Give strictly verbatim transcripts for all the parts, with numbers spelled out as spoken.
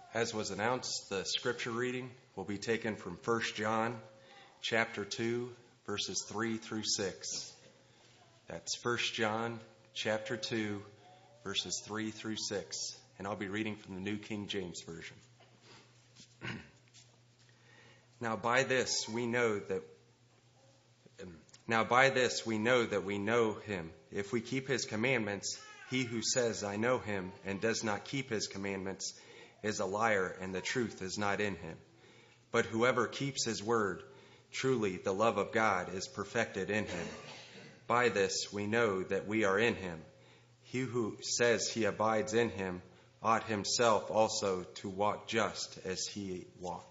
As was announced, the scripture reading will be taken from First John chapter two, verses three through six. That's First John chapter two, verses three through six. And I'll be reading from the New King James Version. Now by this we know that Now by this we know that we know him, if we keep his commandments. He who says, I know him, and does not keep his commandments is a liar, and the truth is not in him. But whoever keeps his word, truly the love of God is perfected in him. By this we know that we are in him. He who says he abides in him ought himself also to walk just as he walked.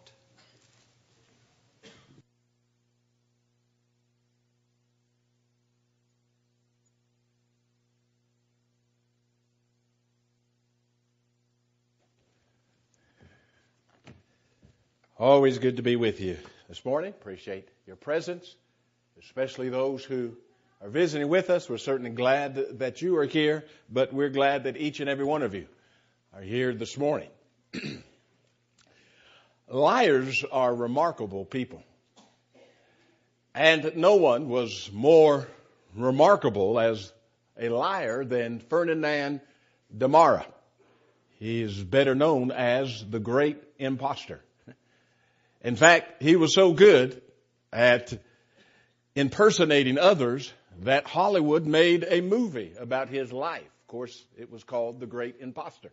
Always good to be with you this morning. Appreciate your presence, especially those who are visiting with us. We're certainly glad that you are here, but we're glad that each and every one of you are here this morning. Liars are remarkable people. And no one was more remarkable as a liar than Ferdinand de Mara. He is better known as the Great Imposter. In fact, he was so good at impersonating others that Hollywood made a movie about his life. Of course, it was called The Great Imposter.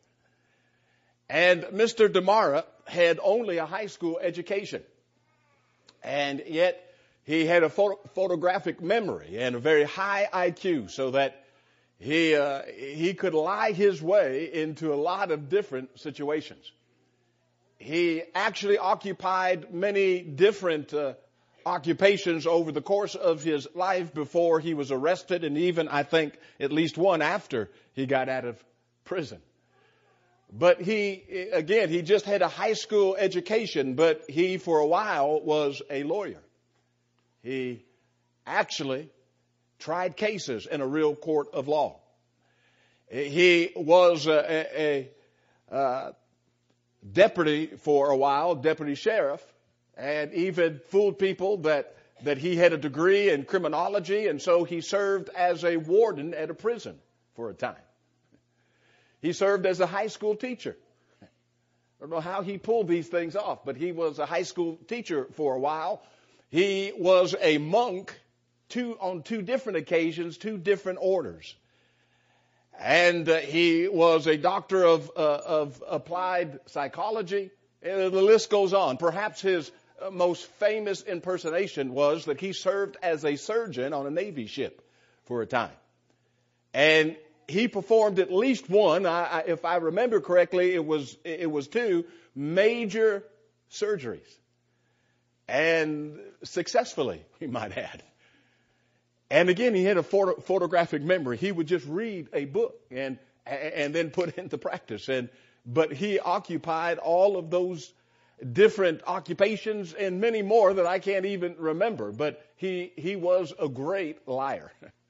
And Mister de Mara had only a high school education. And yet he had a photo- photographic memory and a very high I Q, so that he uh, he could lie his way into a lot of different situations. He actually occupied many different uh, occupations over the course of his life before he was arrested, and even, I think, at least one after he got out of prison. But he, again, he just had a high school education, but he, for a while, was a lawyer. He actually tried cases in a real court of law. He was a... a, a uh, deputy for a while, deputy sheriff, and even fooled people that, that he had a degree in criminology, and so he served as a warden at a prison for a time. He served as a high school teacher. I don't know how he pulled these things off, but he was a high school teacher for a while. He was a monk two, on two different occasions, two different orders. And uh, he was a doctor of, uh, of applied psychology. And the list goes on. Perhaps his uh, most famous impersonation was that he served as a surgeon on a Navy ship for a time. And he performed at least one, I, I, if I remember correctly, it was, it was two major surgeries. And successfully, we might add. And again, he had a photo, photographic memory. He would just read a book and and then put it into practice. And but he occupied all of those different occupations and many more that I can't even remember. But he he was a great liar.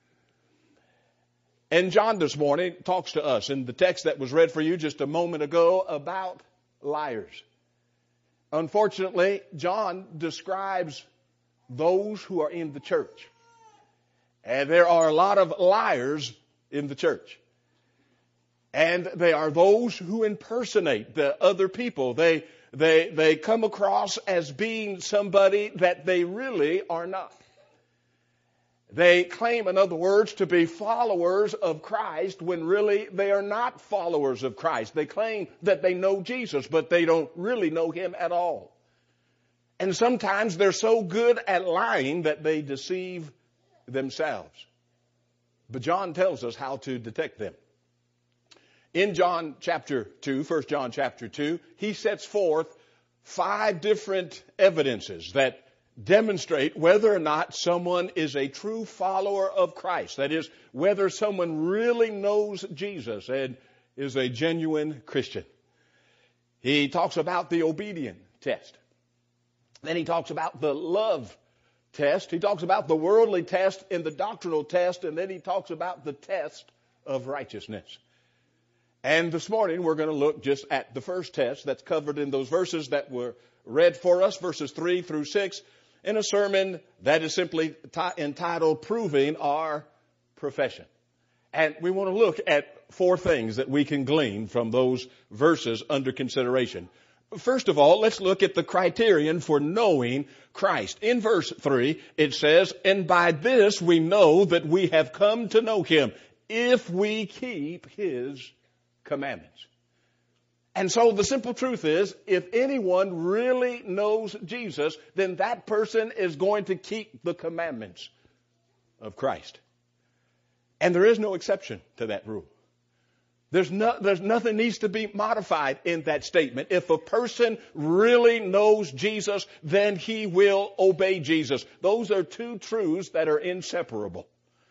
And John this morning talks to us in the text that was read for you just a moment ago about liars. Unfortunately, John describes those who are in the church. And there are a lot of liars in the church. And they are those who impersonate the other people. They, they, they come across as being somebody that they really are not. They claim, in other words, to be followers of Christ when really they are not followers of Christ. They claim that they know Jesus, but they don't really know him at all. And sometimes they're so good at lying that they deceive themselves. But John tells us how to detect them. In John chapter two, First John chapter two, he sets forth five different evidences that demonstrate whether or not someone is a true follower of Christ. That is, whether someone really knows Jesus and is a genuine Christian. He talks about the obedient test. Then he talks about the love test. He talks about the worldly test and the doctrinal test, and then he talks about the test of righteousness. And this morning we're going to look just at the first test that's covered in those verses that were read for us, verses three through six, in a sermon that is simply t- entitled Proving Our Profession. And we want to look at four things that we can glean from those verses under consideration. First of all, let's look at the criterion for knowing Christ. In verse three, it says, "And by this we know that we have come to know him, if we keep his commandments." And so the simple truth is, if anyone really knows Jesus, then that person is going to keep the commandments of Christ. And there is no exception to that rule. There's no, there's nothing needs to be modified in that statement. If a person really knows Jesus, then he will obey Jesus. Those are two truths that are inseparable.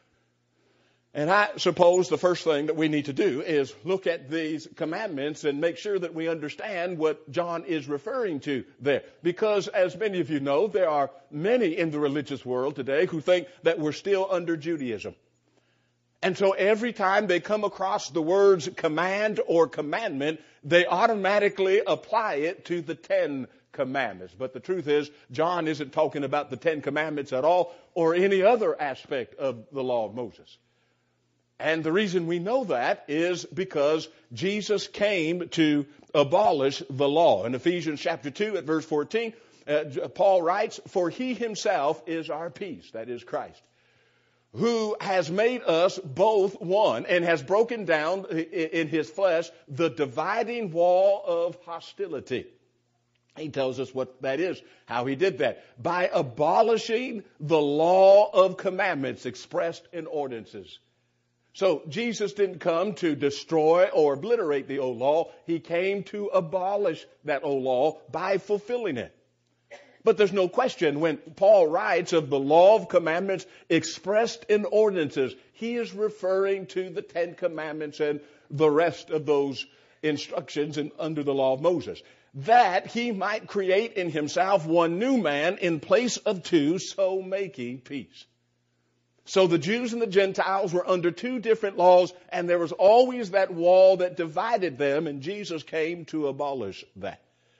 And I suppose the first thing that we need to do is look at these commandments and make sure that we understand what John is referring to there. Because as many of you know, there are many in the religious world today who think that we're still under Judaism. And so every time they come across the words command or commandment, they automatically apply it to the Ten Commandments. But the truth is, John isn't talking about the Ten Commandments at all or any other aspect of the law of Moses. And the reason we know that is because Jesus came to abolish the law. In Ephesians chapter two at verse fourteen, uh, Paul writes, "For he himself is our peace," that is Christ, "who has made us both one and has broken down in his flesh the dividing wall of hostility." He tells us what that is, how he did that. By abolishing the law of commandments expressed in ordinances. So Jesus didn't come to destroy or obliterate the old law. He came to abolish that old law by fulfilling it. But there's no question when Paul writes of the law of commandments expressed in ordinances, he is referring to the Ten Commandments and the rest of those instructions in, under the law of Moses. That he might create in himself one new man in place of two, so making peace. So the Jews and the Gentiles were under two different laws, and there was always that wall that divided them, and Jesus came to abolish that.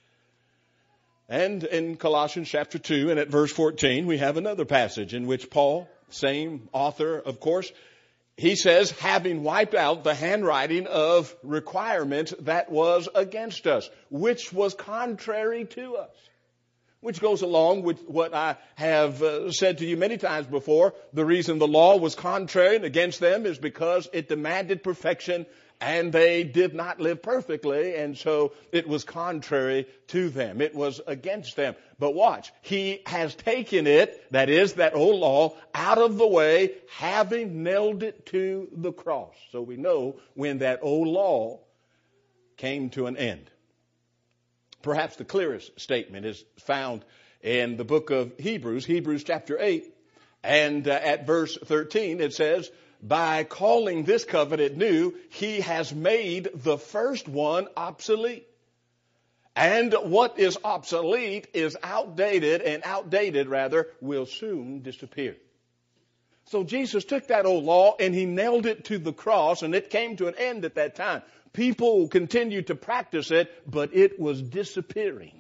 And in Colossians chapter two and at verse fourteen, we have another passage in which Paul, same author, of course, he says, having wiped out the handwriting of requirements that was against us, which was contrary to us. Which goes along with what I have uh, said to you many times before. The reason the law was contrary and against them is because it demanded perfection and they did not live perfectly, and so it was contrary to them. It was against them. But watch, he has taken it, that is, that old law, out of the way, having nailed it to the cross. So we know when that old law came to an end. Perhaps the clearest statement is found in the book of Hebrews, Hebrews chapter eight, and uh, at verse thirteen it says, "By calling this covenant new, he has made the first one obsolete." And what is obsolete is outdated, and outdated rather will soon disappear. So Jesus took that old law and he nailed it to the cross, and it came to an end at that time. People continued to practice it, but it was disappearing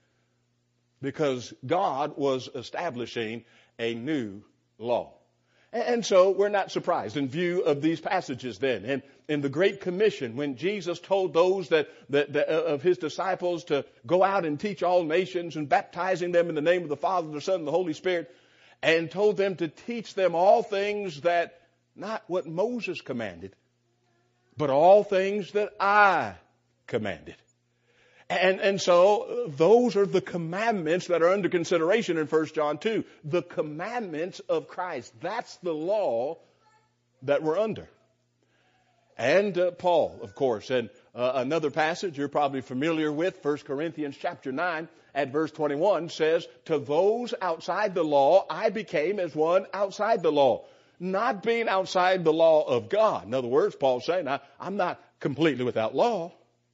because God was establishing a new law. And so we're not surprised in view of these passages then. And in the Great Commission, when Jesus told those that, that, that of his disciples to go out and teach all nations and baptizing them in the name of the Father, the Son, and the Holy Spirit, and told them to teach them all things that, not what Moses commanded, but all things that I commanded. And, and so those are the commandments that are under consideration in First John two. The commandments of Christ. That's the law that we're under. And uh, Paul, of course, and uh, another passage you're probably familiar with, First Corinthians chapter nine at verse twenty-one says, "To those outside the law, I became as one outside the law." Not being outside the law of God. In other words, Paul's saying, I, I'm not completely without law.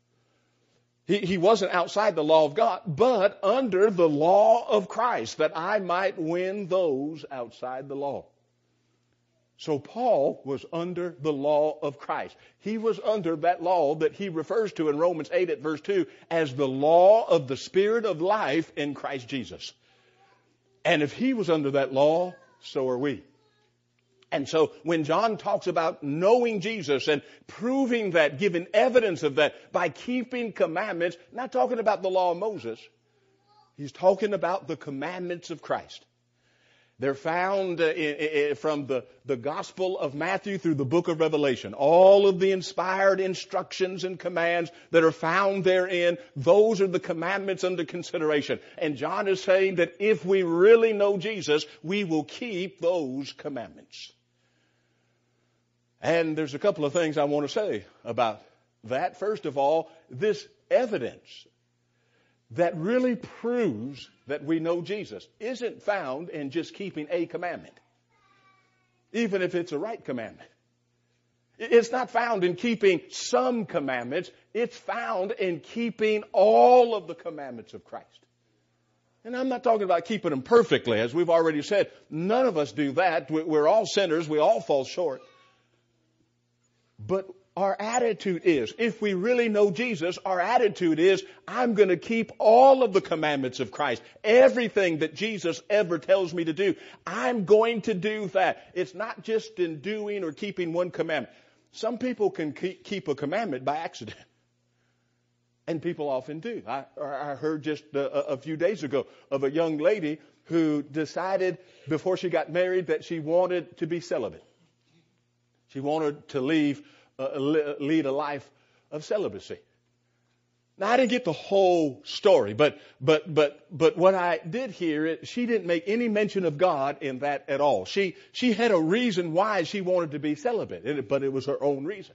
He, he wasn't outside the law of God, but under the law of Christ, that I might win those outside the law. So Paul was under the law of Christ. He was under that law that he refers to in Romans eight at verse two as the law of the Spirit of life in Christ Jesus. And if he was under that law, so are we. And so when John talks about knowing Jesus and proving that, giving evidence of that by keeping commandments, not talking about the law of Moses, he's talking about the commandments of Christ. They're found uh, in, in, from the, the Gospel of Matthew through the book of Revelation. All of the inspired instructions and commands that are found therein, those are the commandments under consideration. And John is saying that if we really know Jesus, we will keep those commandments. And there's a couple of things I want to say about that. First of all, this evidence that really proves that we know Jesus isn't found in just keeping a commandment, even if it's a right commandment. It's not found in keeping some commandments. It's found in keeping all of the commandments of Christ. And I'm not talking about keeping them perfectly. As we've already said, none of us do that. We're all sinners. We all fall short. But our attitude is, if we really know Jesus, our attitude is, I'm going to keep all of the commandments of Christ. Everything that Jesus ever tells me to do, I'm going to do that. It's not just in doing or keeping one commandment. Some people can keep a commandment by accident. And people often do. I, I heard just a, a few days ago of a young lady who decided before she got married that she wanted to be celibate. She wanted to leave, uh, lead a life of celibacy. Now, I didn't get the whole story, but but but but what I did hear, she didn't make any mention of God in that at all. She she had a reason why she wanted to be celibate, but it was her own reason.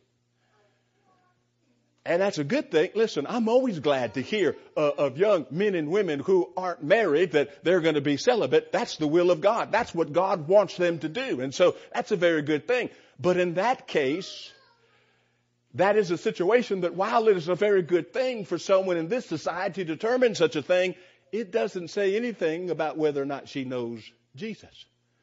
And that's a good thing. Listen, I'm always glad to hear uh, of young men and women who aren't married that they're going to be celibate. That's the will of God. That's what God wants them to do. And so that's a very good thing. But in that case, that is a situation that while it is a very good thing for someone in this society to determine such a thing, it doesn't say anything about whether or not she knows Jesus.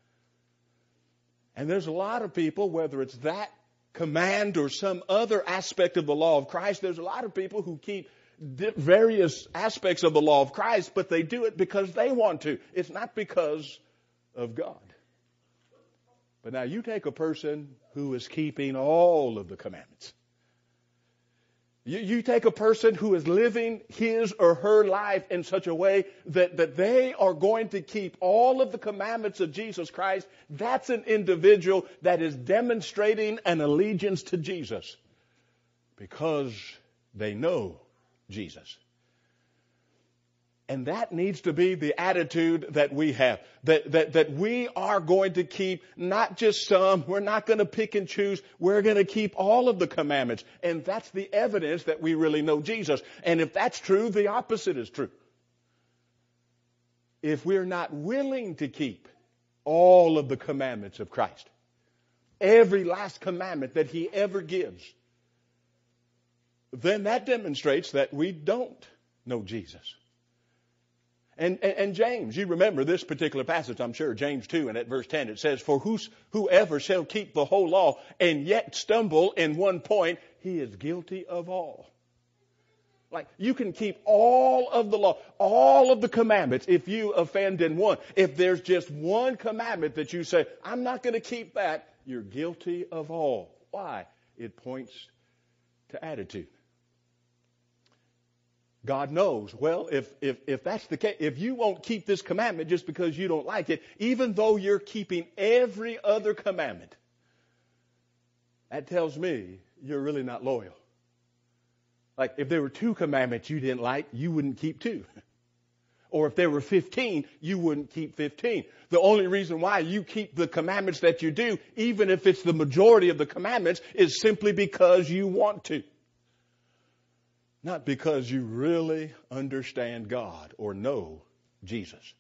And there's a lot of people, whether it's that command or some other aspect of the law of Christ, there's a lot of people who keep various aspects of the law of Christ, but they do it because they want to. It's not because of God. But now you take a person who is keeping all of the commandments. You, you take a person who is living his or her life in such a way that, that they are going to keep all of the commandments of Jesus Christ. That's an individual that is demonstrating an allegiance to Jesus because they know Jesus. And that needs to be the attitude that we have. That, that, that we are going to keep not just some. We're not going to pick and choose. We're going to keep all of the commandments. And that's the evidence that we really know Jesus. And if that's true, the opposite is true. If we're not willing to keep all of the commandments of Christ, every last commandment that He ever gives, then that demonstrates that we don't know Jesus. And, and, and James, you remember this particular passage, I'm sure, James two, and at verse ten it says, For whos, whoever shall keep the whole law and yet stumble in one point, he is guilty of all. Like, you can keep all of the law, all of the commandments if you offend in one. If there's just one commandment that you say, I'm not going to keep that, you're guilty of all. Why? It points to attitude. God knows, well, if, if, if that's the case, if you won't keep this commandment just because you don't like it, even though you're keeping every other commandment, that tells me you're really not loyal. Like, if there were two commandments you didn't like, you wouldn't keep two. Or if there were fifteen, you wouldn't keep fifteen. The only reason why you keep the commandments that you do, even if it's the majority of the commandments, is simply because you want to. Not because you really understand God or know Jesus.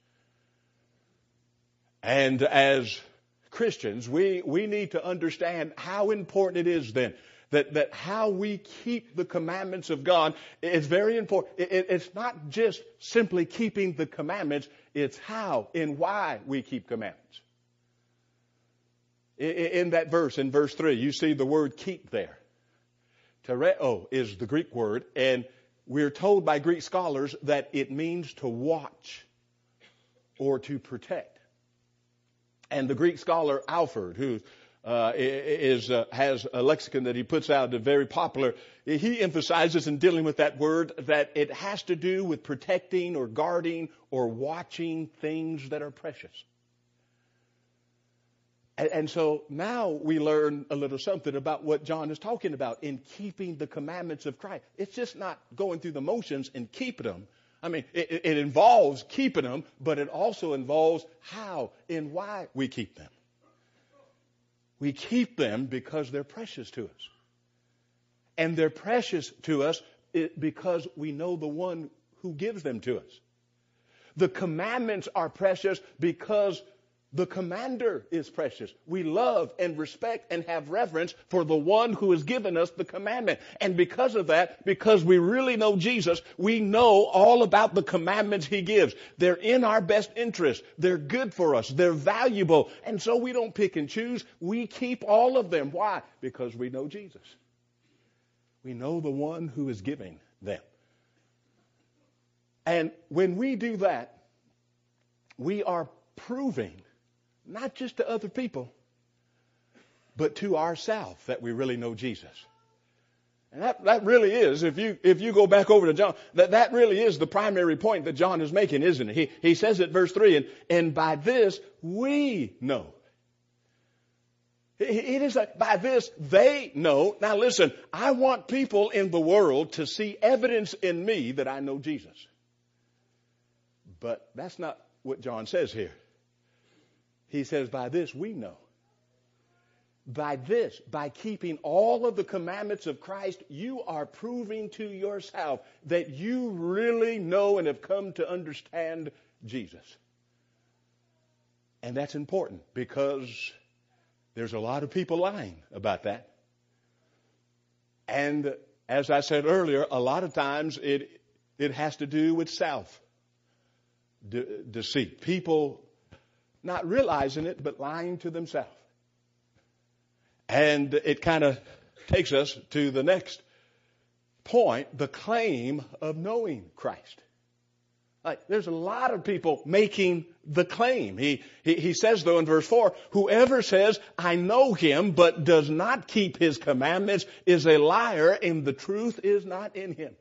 And as Christians, we, we need to understand how important it is then that, that how we keep the commandments of God is very important. It, it, it's not just simply keeping the commandments, it's how and why we keep commandments. In that verse, in verse three, you see the word keep there. Tereo is the Greek word, and we're told by Greek scholars that it means to watch or to protect. And the Greek scholar Alford, who uh, is uh, has a lexicon that he puts out that's very popular, he emphasizes in dealing with that word that it has to do with protecting or guarding or watching things that are precious. And, and so now we learn a little something about what John is talking about in keeping the commandments of Christ. It's just not going through the motions and keeping them. I mean, it, it involves keeping them, but it also involves how and why we keep them. We keep them because they're precious to us. And they're precious to us because we know the one who gives them to us. The commandments are precious because the commander is precious. We love and respect and have reverence for the one who has given us the commandment. And because of that, because we really know Jesus, we know all about the commandments he gives. They're in our best interest. They're good for us. They're valuable. And so we don't pick and choose. We keep all of them. Why? Because we know Jesus. We know the one who is giving them. And when we do that, we are proving, not just to other people, but to ourselves, that we really know Jesus. And that, that really is, if you, if you go back over to John, that, that really is the primary point that John is making, isn't it? He, he says it, verse three, and, and by this we know. It, it is like, by this they know. Now listen, I want people in the world to see evidence in me that I know Jesus. But that's not what John says here. He says, by this we know. By this, by keeping all of the commandments of Christ, you are proving to yourself that you really know and have come to understand Jesus. And that's important because there's a lot of people lying about that. And as I said earlier, a lot of times it, it has to do with self de- deceit. People not realizing it, but lying to themselves. And it kind of takes us to the next point, the claim of knowing Christ. Like, there's a lot of people making the claim. He, he, he says, though, in verse four, whoever says, I know him, but does not keep his commandments is a liar, and the truth is not in him.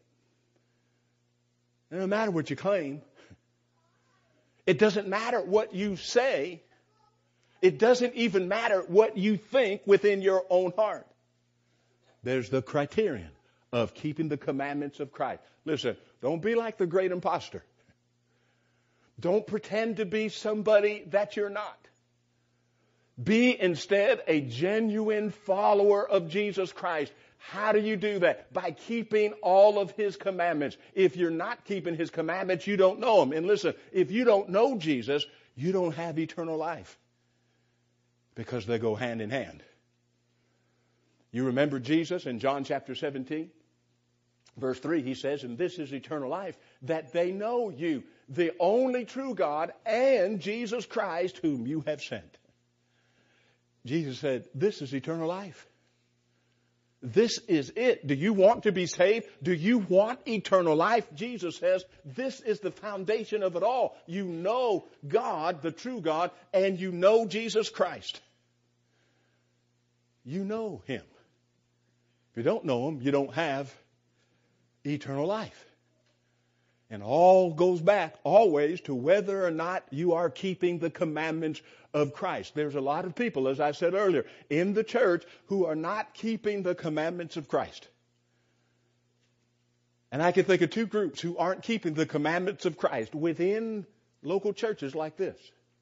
It doesn't matter what you claim. It doesn't matter what you say. It doesn't even matter what you think within your own heart. There's the criterion of keeping the commandments of Christ. Listen, don't be like the great imposter. Don't pretend to be somebody that you're not. Be instead a genuine follower of Jesus Christ. How do you do that? By keeping all of his commandments. If you're not keeping his commandments, you don't know him. And listen, if you don't know Jesus, you don't have eternal life. Because they go hand in hand. You remember Jesus in John chapter seventeen? Verse three, he says, and this is eternal life, that they know you, the only true God, and Jesus Christ, whom you have sent. Jesus said, this is eternal life. This is it. Do you want to be saved? Do you want eternal life? Jesus says, this is the foundation of it all. You know God, the true God, and you know Jesus Christ. You know him. If you don't know him, you don't have eternal life. And all goes back always to whether or not you are keeping the commandments of Christ. There's a lot of people, as I said earlier, in the church who are not keeping the commandments of Christ. And I can think of two groups who aren't keeping the commandments of Christ within local churches like this.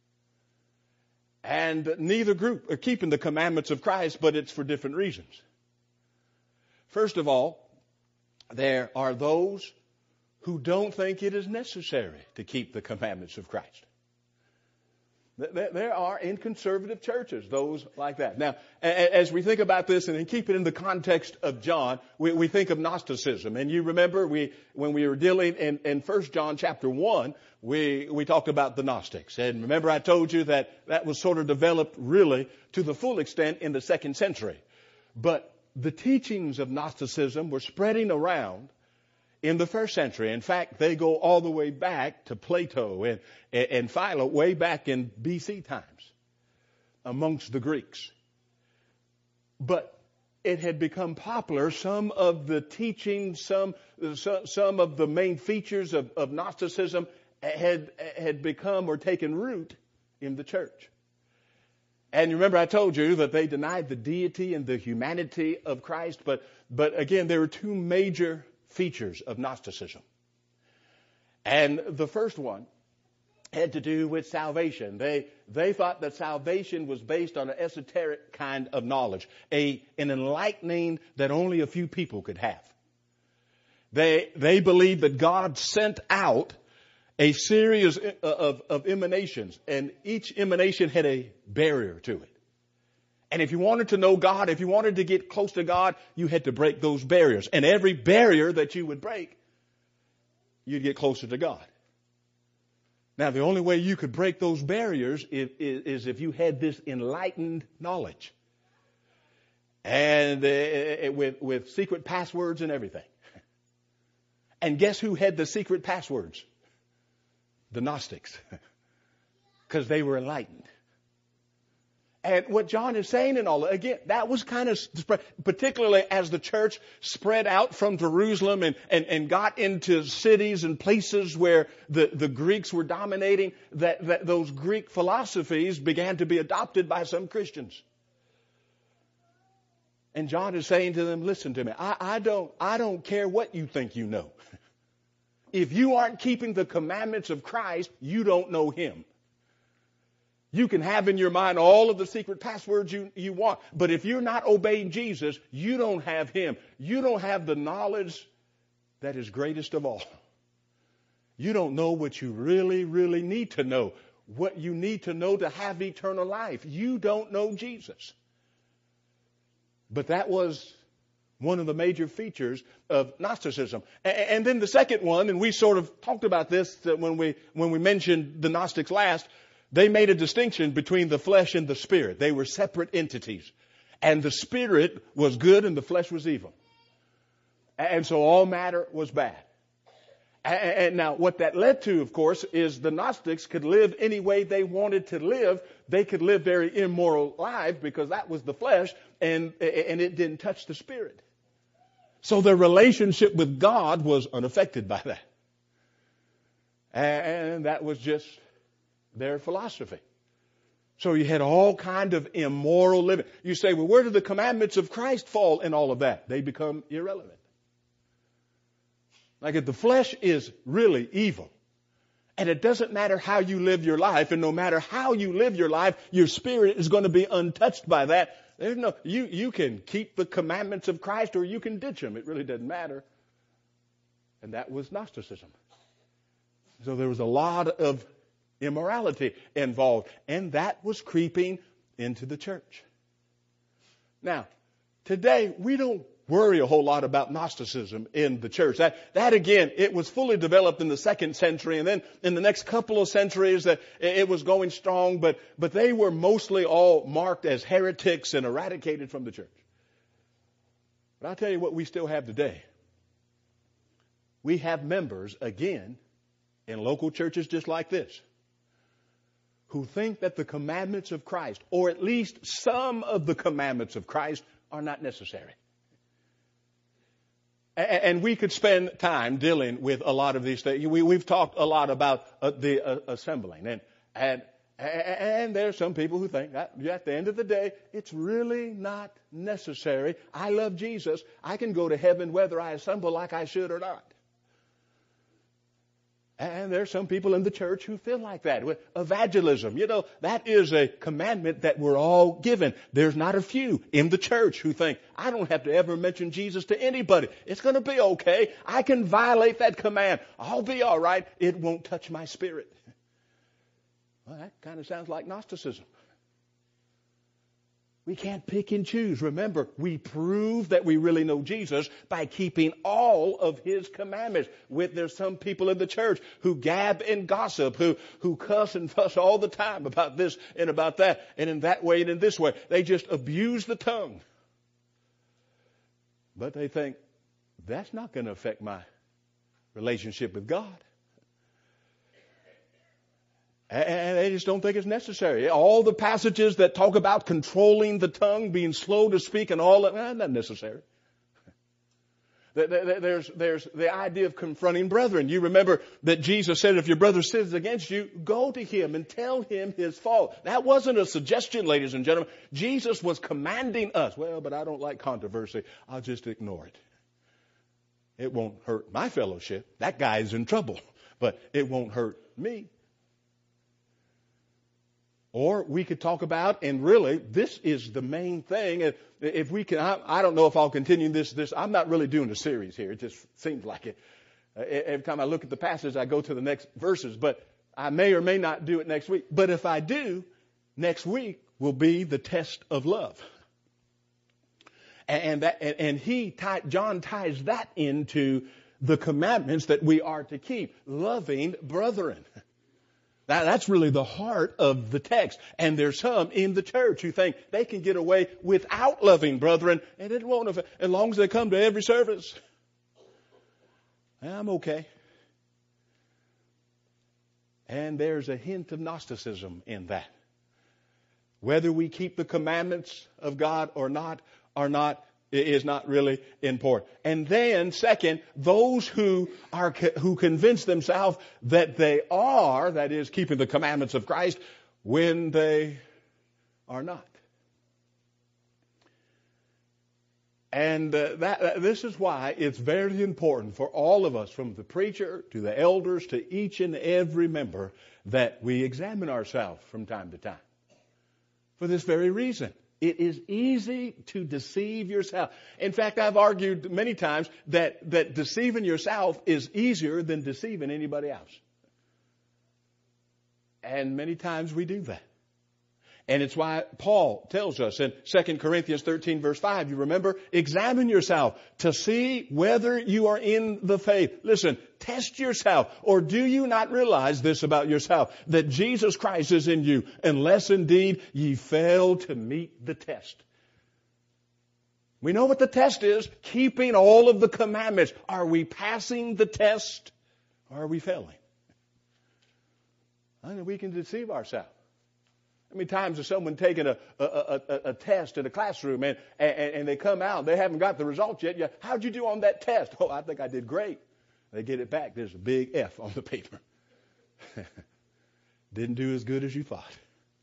And neither group are keeping the commandments of Christ, but it's for different reasons. First of all, there are those who don't think it is necessary to keep the commandments of Christ. There are in conservative churches those like that. Now, as we think about this and keep it in the context of John, we, we think of Gnosticism. And you remember we, when we were dealing in, in First John chapter one, we, we talked about the Gnostics. And remember I told you that that was sort of developed really to the full extent in the second century. But the teachings of Gnosticism were spreading around in the first century. In fact, they go all the way back to Plato and, and Philo, way back in B C times amongst the Greeks. But it had become popular. Some of the teachings, some, some of the main features of, of Gnosticism had, had become or taken root in the church. And you remember I told you that they denied the deity and the humanity of Christ. But, but again, there were two major features of Gnosticism. And the first one had to do with salvation. They, they thought that salvation was based on an esoteric kind of knowledge, a, an enlightening that only a few people could have. They, they believed that God sent out a series of, of emanations, and each emanation had a barrier to it. And if you wanted to know God, if you wanted to get close to God, you had to break those barriers. And every barrier that you would break, you'd get closer to God. Now, the only way you could break those barriers is, is, is if you had this enlightened knowledge. And uh, with, with secret passwords and everything. And guess who had the secret passwords? The Gnostics. Because they were enlightened. And what John is saying and all, again, that was kind of spread, particularly as the church spread out from Jerusalem and, and, and got into cities and places where the, the Greeks were dominating, that, that those Greek philosophies began to be adopted by some Christians. And John is saying to them, listen to me, I, I don't, I don't care what you think you know. If you aren't keeping the commandments of Christ, you don't know Him. You can have in your mind all of the secret passwords you, you want. But if you're not obeying Jesus, you don't have Him. You don't have the knowledge that is greatest of all. You don't know what you really, really need to know. What you need to know to have eternal life. You don't know Jesus. But that was one of the major features of Gnosticism. And then the second one, and we sort of talked about this when we, when we mentioned the Gnostics last, they made a distinction between the flesh and the spirit. They were separate entities. And the spirit was good and the flesh was evil. And so all matter was bad. And now what that led to, of course, is the Gnostics could live any way they wanted to live. They could live very immoral lives because that was the flesh and, and it didn't touch the spirit. So their relationship with God was unaffected by that. And that was just their philosophy. So you had all kind of immoral living. You say, well, where do the commandments of Christ fall in all of that? They become irrelevant. Like if the flesh is really evil, and it doesn't matter how you live your life, and no matter how you live your life, your spirit is going to be untouched by that. There's no, you, you can keep the commandments of Christ or you can ditch them. It really doesn't matter. And that was Gnosticism. So there was a lot of immorality involved, and that was creeping into the church. Now, today we don't worry a whole lot about Gnosticism in the church. That, that again, it was fully developed in the second century, and then in the next couple of centuries that it was going strong, but, but they were mostly all marked as heretics and eradicated from the church. But I'll tell you what we still have today. We have members, again, in local churches just like this, who think that the commandments of Christ, or at least some of the commandments of Christ, are not necessary. And we could spend time dealing with a lot of these things. We, we've talked a lot about uh, the uh, assembling. And, and, and there are some people who think that at the end of the day, it's really not necessary. I love Jesus. I can go to heaven whether I assemble like I should or not. And there are some people in the church who feel like that. Evangelism, you know, that is a commandment that we're all given. There's not a few in the church who think, I don't have to ever mention Jesus to anybody. It's going to be okay. I can violate that command. I'll be all right. It won't touch my spirit. Well, that kind of sounds like Gnosticism. We can't pick and choose. Remember, we prove that we really know Jesus by keeping all of His commandments. With there's some people in the church who gab and gossip, who, who cuss and fuss all the time about this and about that, and in that way and in this way. They just abuse the tongue. But they think, that's not going to affect my relationship with God. And they just don't think it's necessary. All the passages that talk about controlling the tongue, being slow to speak and all that, eh, not necessary. There's, there's the idea of confronting brethren. You remember that Jesus said, if your brother sins against you, go to him and tell him his fault. That wasn't a suggestion, ladies and gentlemen. Jesus was commanding us. Well, but I don't like controversy. I'll just ignore it. It won't hurt my fellowship. That guy's in trouble, but it won't hurt me. Or we could talk about, and really, this is the main thing. If we can, I, I don't know if I'll continue this. This I'm not really doing a series here. It just seems like it. Every time I look at the passage, I go to the next verses. But I may or may not do it next week. But if I do, next week will be the test of love. And that, and he, John ties that into the commandments that we are to keep, loving brethren. Now, that's really the heart of the text. And there's some in the church who think they can get away without loving brethren, and it won't affect, as long as they come to every service. I'm okay. And there's a hint of Gnosticism in that. Whether we keep the commandments of God or not, are not, is not really important. And then, second, those who are who convince themselves that they are, that is, keeping the commandments of Christ, when they are not. And uh, that, that this is why it's very important for all of us, from the preacher to the elders to each and every member, that we examine ourselves from time to time. For this very reason. It is easy to deceive yourself. In fact, I've argued many times that, that deceiving yourself is easier than deceiving anybody else. And many times we do that. And it's why Paul tells us in Second Corinthians thirteen verse five, you remember, examine yourself to see whether you are in the faith. Listen, test yourself. Or do you not realize this about yourself, that Jesus Christ is in you, unless indeed ye fail to meet the test? We know what the test is, keeping all of the commandments. Are we passing the test, or are we failing? I mean, we can deceive ourselves. How many times has someone taken a, a, a, a test in a classroom and, and, and they come out, they haven't got the results yet. Yeah, how'd you do on that test? Oh, I think I did great. They get it back. There's a big F on the paper. Didn't do as good as you thought.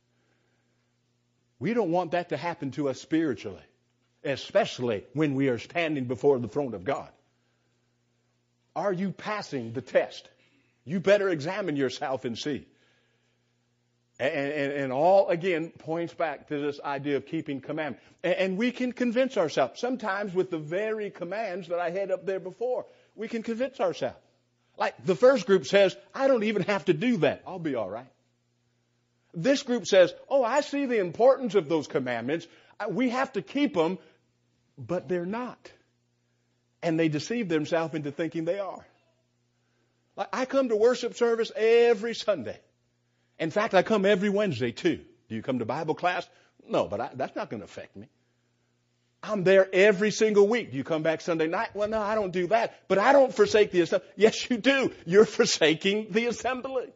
We don't want that to happen to us spiritually, especially when we are standing before the throne of God. Are you passing the test? You better examine yourself and see. And, and, and all, again, points back to this idea of keeping commandments. And, and we can convince ourselves, sometimes with the very commands that I had up there before, we can convince ourselves. Like the first group says, I don't even have to do that. I'll be all right. This group says, oh, I see the importance of those commandments. We have to keep them, but they're not. And they deceive themselves into thinking they are. Like I come to worship service every Sunday. In fact, I come every Wednesday too. Do you come to Bible class? No, but I, that's not going to affect me. I'm there every single week. Do you come back Sunday night? Well, no, I don't do that. But I don't forsake the assembly. Yes, you do. You're forsaking the assembly.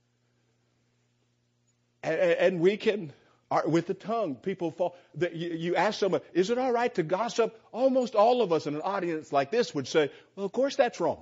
And, and we can, with the tongue, people fall. You ask someone, is it all right to gossip? Almost all of us in an audience like this would say, well, of course that's wrong.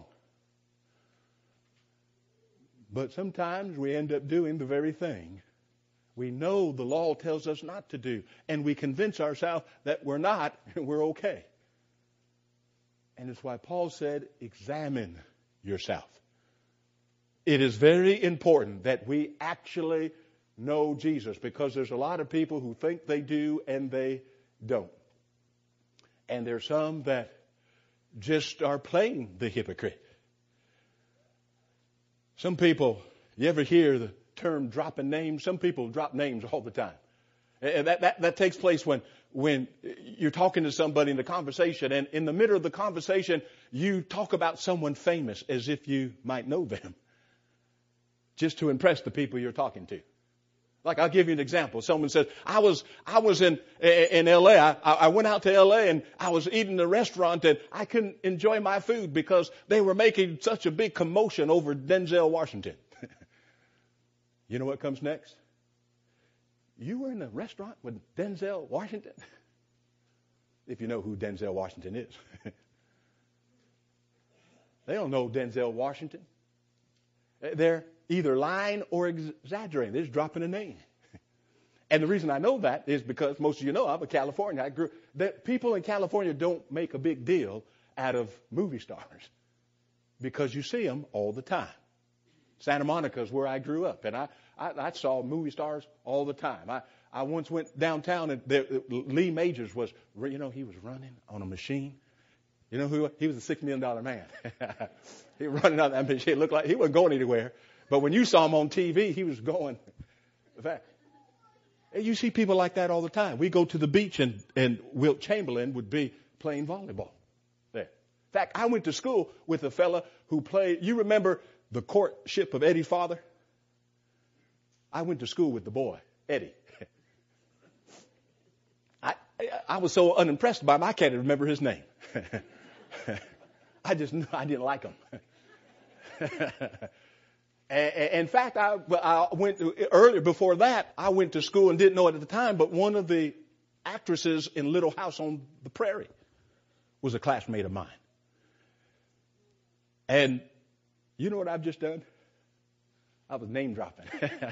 But sometimes we end up doing the very thing we know the law tells us not to do. And we convince ourselves that we're not, and we're okay. And it's why Paul said, examine yourself. It is very important that we actually know Jesus, because there's a lot of people who think they do and they don't. And there's some that just are playing the hypocrite. Some people, you ever hear the term dropping names. Some people drop names all the time. And that, that, that takes place when, when you're talking to somebody in the conversation, and in the middle of the conversation, you talk about someone famous as if you might know them, just to impress the people you're talking to. Like, I'll give you an example. Someone says, I was, I was in, in L A. I, I went out to L A and I was eating in a restaurant and I couldn't enjoy my food because they were making such a big commotion over Denzel Washington. You know what comes next? You were in a restaurant with Denzel Washington? If you know who Denzel Washington is. They don't know Denzel Washington. They're either lying or exaggerating. They're just dropping a name. And the reason I know that is because most of you know I'm a Californian. I grew, that people in California don't make a big deal out of movie stars because you see them all the time. Santa Monica is where I grew up, and I, I, I saw movie stars all the time. I, I once went downtown, and there, Lee Majors was, you know, he was running on a machine. You know who? He was a six million dollar man. He was running on that machine. It looked like he wasn't going anywhere. But when you saw him on T V, he was going. In fact, you see people like that all the time. We go to the beach, and, and Wilt Chamberlain would be playing volleyball there. In fact, I went to school with a fella who played, you remember The Courtship of Eddie's Father? I went to school with the boy, Eddie. I, I was so unimpressed by him, I can't even remember his name. I just knew I didn't like him. In fact, I, I went to, earlier before that, I went to school and didn't know it at the time, but one of the actresses in Little House on the Prairie was a classmate of mine. And you know what I've just done? I was name dropping.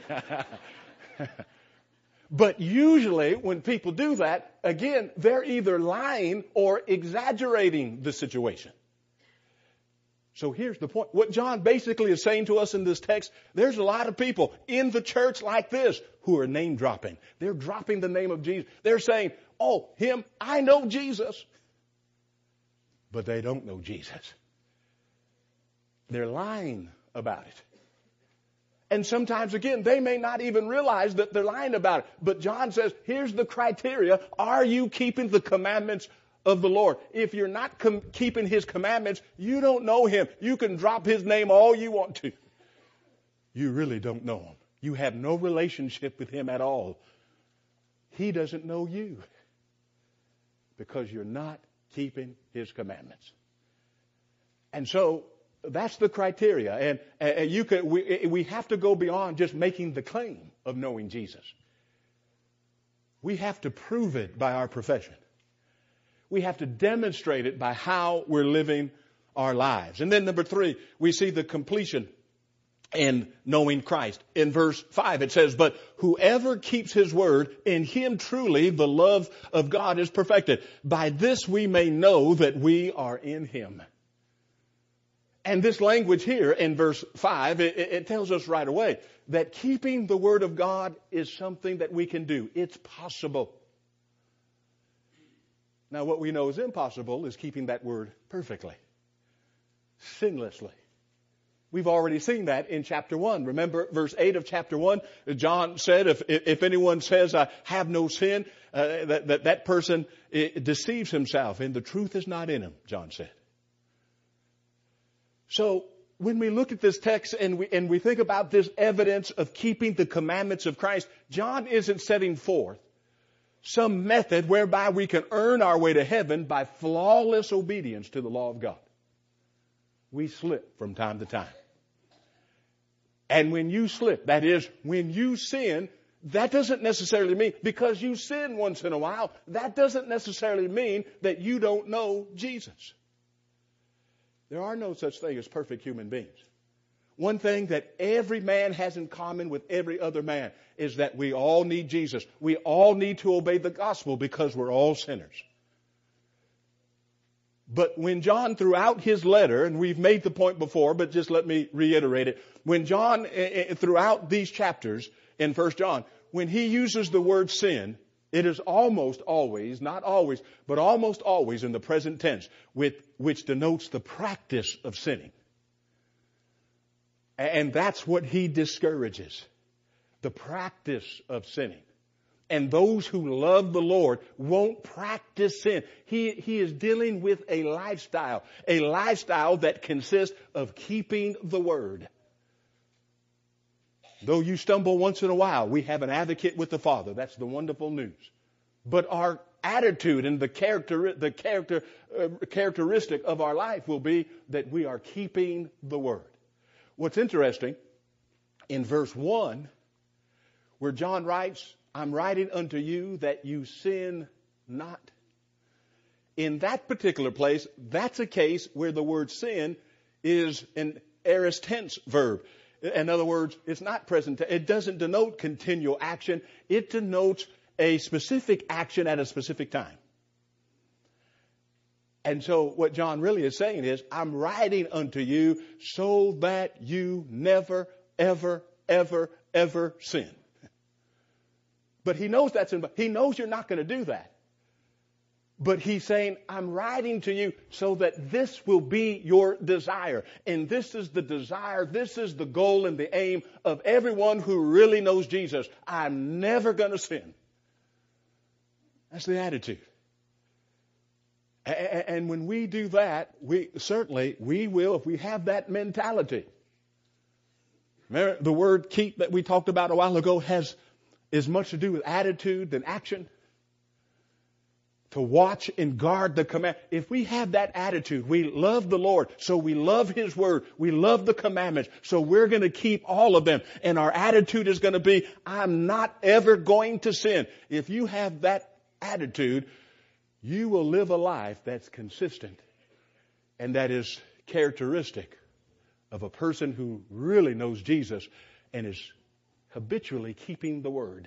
But usually when people do that, again, they're either lying or exaggerating the situation. So here's the point. What John basically is saying to us in this text, there's a lot of people in the church like this who are name dropping. They're dropping the name of Jesus. They're saying, oh, him, I know Jesus. But they don't know Jesus. They're lying about it. And sometimes, again, they may not even realize that they're lying about it. But John says, here's the criteria. Are you keeping the commandments of the Lord? If you're not com- keeping his commandments, you don't know him. You can drop his name all you want to. You really don't know him. You have no relationship with him at all. He doesn't know you because you're not keeping his commandments. And so that's the criteria. And, and you can, we, we have to go beyond just making the claim of knowing Jesus. We have to prove it by our profession. We have to demonstrate it by how we're living our lives. And then number three, we see the completion in knowing Christ. In verse five, it says, but whoever keeps his word, in him truly the love of God is perfected. By this we may know that we are in him. And this language here in verse five, it, it tells us right away that keeping the word of God is something that we can do. It's possible. Now, what we know is impossible is keeping that word perfectly, sinlessly. We've already seen that in chapter one. Remember verse eight of chapter one? John said, if, if anyone says, I have no sin, uh, that, that that person deceives himself and the truth is not in him, John said. So when we look at this text and we, and we think about this evidence of keeping the commandments of Christ, John isn't setting forth some method whereby we can earn our way to heaven by flawless obedience to the law of God. We slip from time to time. And when you slip, that is, when you sin, that doesn't necessarily mean, because you sin once in a while, that doesn't necessarily mean that you don't know Jesus. There are no such thing as perfect human beings. One thing that every man has in common with every other man is that we all need Jesus. We all need to obey the gospel because we're all sinners. But when John, throughout his letter, and we've made the point before, but just let me reiterate it. When John, throughout these chapters in First John, when he uses the word sin, it is almost always, not always, but almost always in the present tense, with, which denotes the practice of sinning. And that's what he discourages. the practice of sinning. And those who love the Lord won't practice sin. He, he is dealing with a lifestyle, a lifestyle that consists of keeping the Word. Though you stumble once in a while, we have an advocate with the Father. That's the wonderful news. But our attitude and the character, the character, uh, characteristic of our life will be that we are keeping the Word. What's interesting, in verse one, where John writes, I'm writing unto you that you sin not. In that particular place, that's a case where the word sin is an aorist tense verb. In other words, it's not present. It doesn't denote continual action. It denotes a specific action at a specific time. And so what John really is saying is, I'm writing unto you so that you never, ever, ever, ever sin. But he knows that's in, he knows you're not going to do that. But he's saying, I'm writing to you so that this will be your desire. And this is the desire, this is the goal and the aim of everyone who really knows Jesus. I'm never going to sin. That's the attitude. And when we do that, we certainly, we will, if we have that mentality. Remember, the word keep that we talked about a while ago has as much to do with attitude than action. To watch and guard the command. If we have that attitude, we love the Lord, so we love His Word. We love the commandments, so we're going to keep all of them. And our attitude is going to be, I'm not ever going to sin. If you have that attitude, you will live a life that's consistent and that is characteristic of a person who really knows Jesus and is habitually keeping the Word.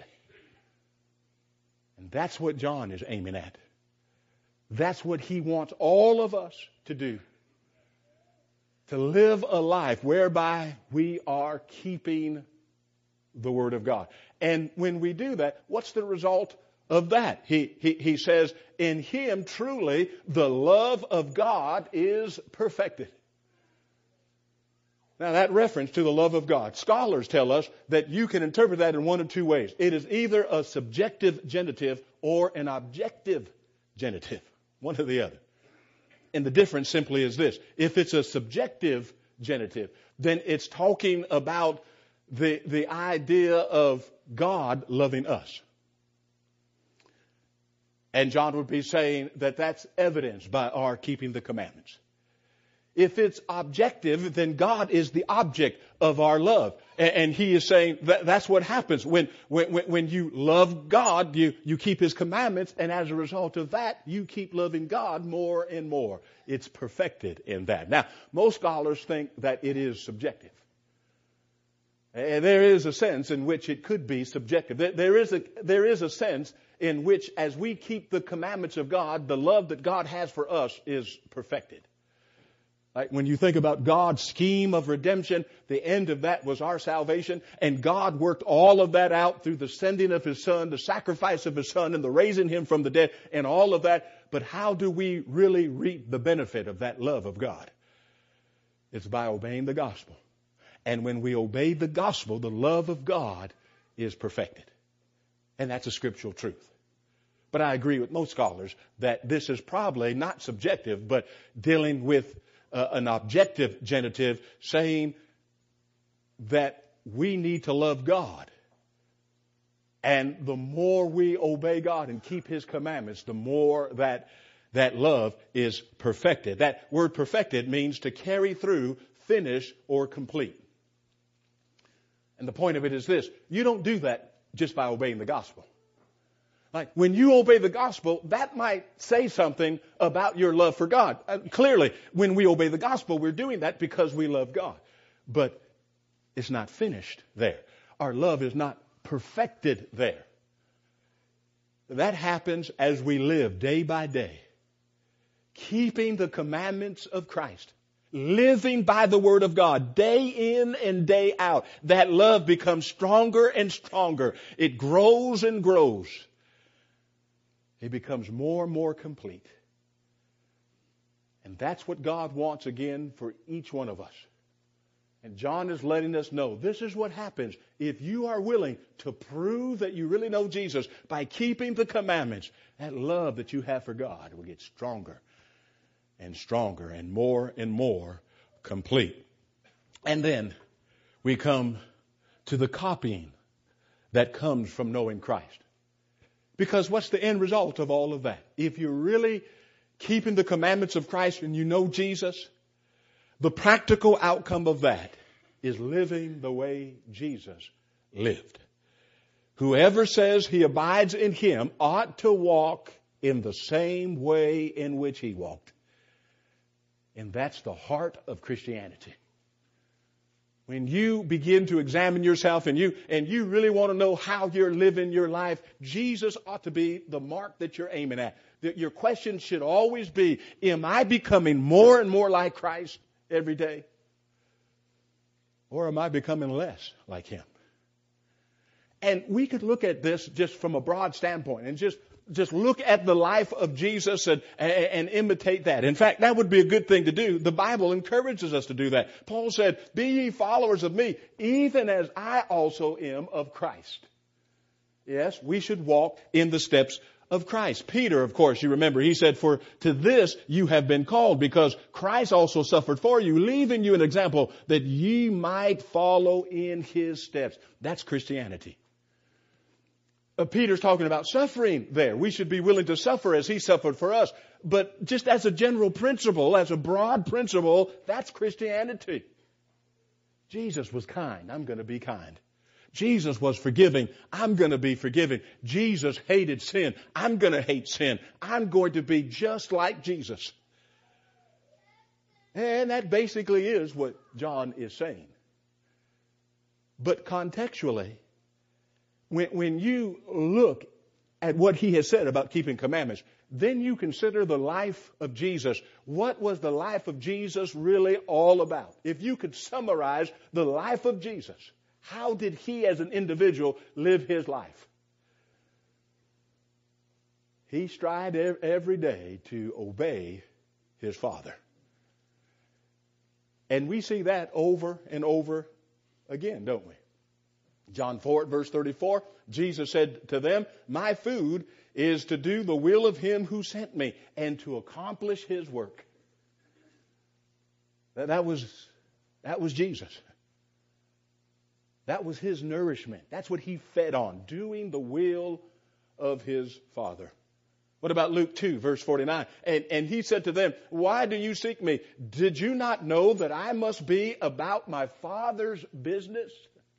And that's what John is aiming at. That's what he wants all of us to do. To live a life whereby we are keeping the Word of God. And when we do that, what's the result of that? He, he, he says, in Him truly the love of God is perfected. Now that reference to the love of God, scholars tell us that you can interpret that in one of two ways. It is either a subjective genitive or an objective genitive. One or the other. And the difference simply is this. If it's a subjective genitive, then it's talking about the, the idea of God loving us. And John would be saying that that's evidenced by our keeping the commandments. If it's objective, then God is the object of our love. And, and He is saying that that's what happens. When, when, when you love God, you, you keep His commandments, and as a result of that, you keep loving God more and more. It's perfected in that. Now, most scholars think that it is subjective. And there is a sense in which it could be subjective. There is a, there is a sense in which, as we keep the commandments of God, the love that God has for us is perfected. Like when you think about God's scheme of redemption, the end of that was our salvation. And God worked all of that out through the sending of His Son, the sacrifice of His Son, and the raising Him from the dead, and all of that. But how do we really reap the benefit of that love of God? It's by obeying the gospel. And when we obey the gospel, the love of God is perfected. And that's a scriptural truth. But I agree with most scholars that this is probably not subjective, but dealing with Uh, an objective genitive, saying that we need to love God. And the more we obey God and keep His commandments, the more that that love is perfected. That word perfected means to carry through, finish, or complete. And the point of it is this. You don't do that just by obeying the gospel. Like when you obey the gospel, that might say something about your love for God. Uh, clearly, when we obey the gospel, we're doing that because we love God. But it's not finished there. Our love is not perfected there. That happens as we live day by day, keeping the commandments of Christ, living by the Word of God day in and day out. That love becomes stronger and stronger. It grows and grows. It becomes more and more complete. And that's what God wants again for each one of us. And John is letting us know this is what happens if you are willing to prove that you really know Jesus by keeping the commandments. That love that you have for God will get stronger and stronger and more and more complete. And then we come to the copying that comes from knowing Christ. Because what's the end result of all of that? If you're really keeping the commandments of Christ and you know Jesus, the practical outcome of that is living the way Jesus lived. Whoever says he abides in him ought to walk in the same way in which he walked. And that's the heart of Christianity. When you begin to examine yourself and you and you really want to know how you're living your life, Jesus ought to be the mark that you're aiming at. That your question should always be, am I becoming more and more like Christ every day? Or am I becoming less like him? And we could look at this just from a broad standpoint and just, just look at the life of Jesus and, and, and imitate that. In fact, that would be a good thing to do. The Bible encourages us to do that. Paul said, be ye followers of me, even as I also am of Christ. Yes, we should walk in the steps of Christ. Peter, of course, you remember, he said, for to this you have been called, because Christ also suffered for you, leaving you an example that ye might follow in his steps. That's Christianity. Uh, Peter's talking about suffering there. We should be willing to suffer as he suffered for us. But just as a general principle, as a broad principle, that's Christianity. Jesus was kind. I'm going to be kind. Jesus was forgiving. I'm going to be forgiving. Jesus hated sin. I'm going to hate sin. I'm going to be just like Jesus. And that basically is what John is saying. But contextually, when, when you look at what he has said about keeping commandments, then you consider the life of Jesus. What was the life of Jesus really all about? If you could summarize the life of Jesus, how did he as an individual live his life? He strived every day to obey his Father. And we see that over and over again, don't we? John four, verse thirty-four, Jesus said to them, my food is to do the will of him who sent me and to accomplish his work. That, that was, that was Jesus. That was his nourishment. That's what he fed on, doing the will of his Father. What about Luke two, verse forty-nine? And, and he said to them, why do you seek me? Did you not know that I must be about my Father's business?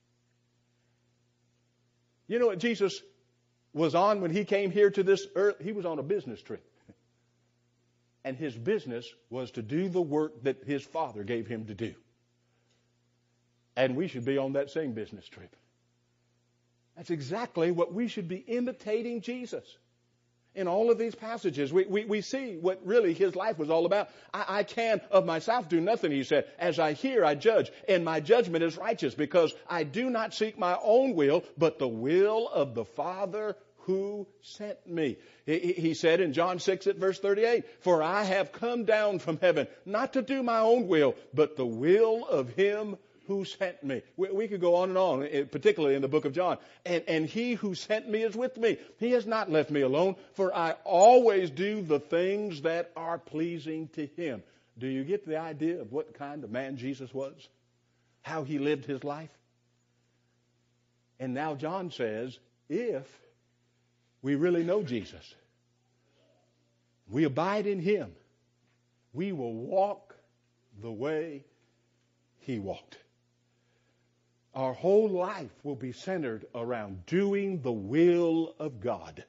You know what Jesus was on when he came here to this earth? He was on a business trip. And his business was to do the work that his Father gave him to do. And we should be on that same business trip. That's exactly what we should be imitating Jesus. In all of these passages, we, we, we see what really his life was all about. I, I can of myself do nothing, he said. As I hear, I judge, and my judgment is righteous, because I do not seek my own will, but the will of the Father who sent me. He, he said in John six at verse thirty-eight, for I have come down from heaven, not to do my own will, but the will of him who sent me. We, we could go on and on, particularly in the book of John. And, and he who sent me is with me. He has not left me alone, for I always do the things that are pleasing to him. Do you get the idea of what kind of man Jesus was? How he lived his life? And now John says, if we really know Jesus, we abide in him, we will walk the way he walked. Our whole life will be centered around doing the will of God.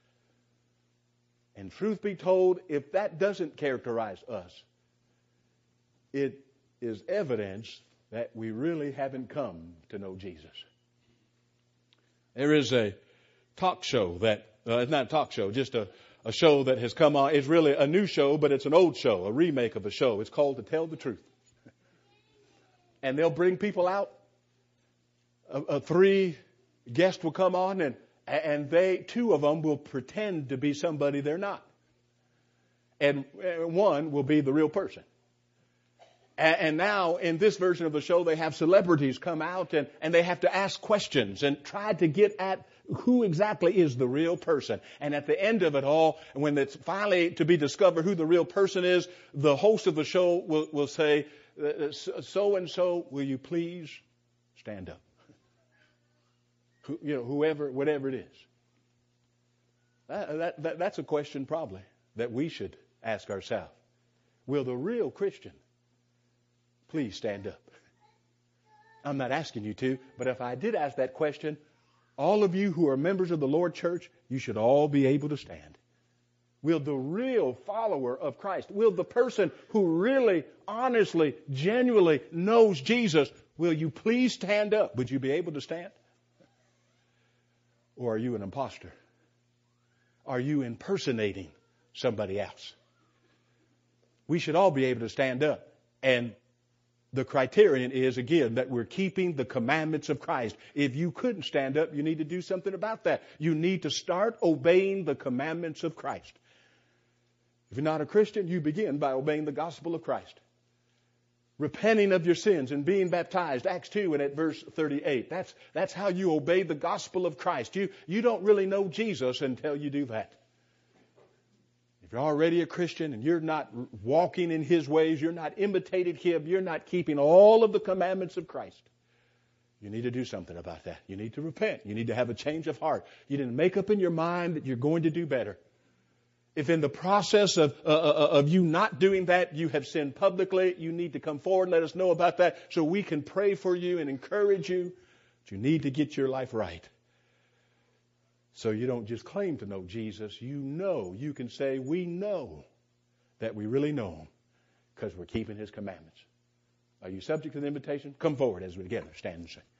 And truth be told, if that doesn't characterize us, it is evidence that we really haven't come to know Jesus. There is a talk show that, uh, it's not a talk show, just a, a show that has come on. It's really a new show, but it's an old show, a remake of a show. It's called To Tell the Truth. And they'll bring people out. Uh, uh, three guests will come on, and and they, two of them will pretend to be somebody they're not. And uh, one will be the real person. And, and now in this version of the show, they have celebrities come out and, and they have to ask questions and try to get at who exactly is the real person. And at the end of it all, when it's finally to be discovered who the real person is, the host of the show will, will say, so and so, will you please stand up? Who, you know, whoever, whatever it is. That, that, that, that's a question probably that we should ask ourselves. Will the real Christian please stand up? I'm not asking you to, but if I did ask that question, all of you who are members of the Lord Church, you should all be able to stand. Will the real follower of Christ, will the person who really, honestly, genuinely knows Jesus, will you please stand up? Would you be able to stand? Or are you an imposter? Are you impersonating somebody else? We should all be able to stand up. And the criterion is, again, that we're keeping the commandments of Christ. If you couldn't stand up, you need to do something about that. You need to start obeying the commandments of Christ. If you're not a Christian, you begin by obeying the gospel of Christ. Repenting of your sins and being baptized. Acts two and at verse thirty-eight. That's, that's how you obey the gospel of Christ. You, you don't really know Jesus until you do that. If you're already a Christian and you're not walking in His ways, you're not imitating Him, you're not keeping all of the commandments of Christ, you need to do something about that. You need to repent. You need to have a change of heart. You need to make up in your mind that you're going to do better. If in the process of, uh, of you not doing that, you have sinned publicly, you need to come forward and let us know about that so we can pray for you and encourage you. But you need to get your life right. So you don't just claim to know Jesus. You know, you can say, we know that we really know Him because we're keeping His commandments. Are you subject to the invitation? Come forward as we together stand and sing.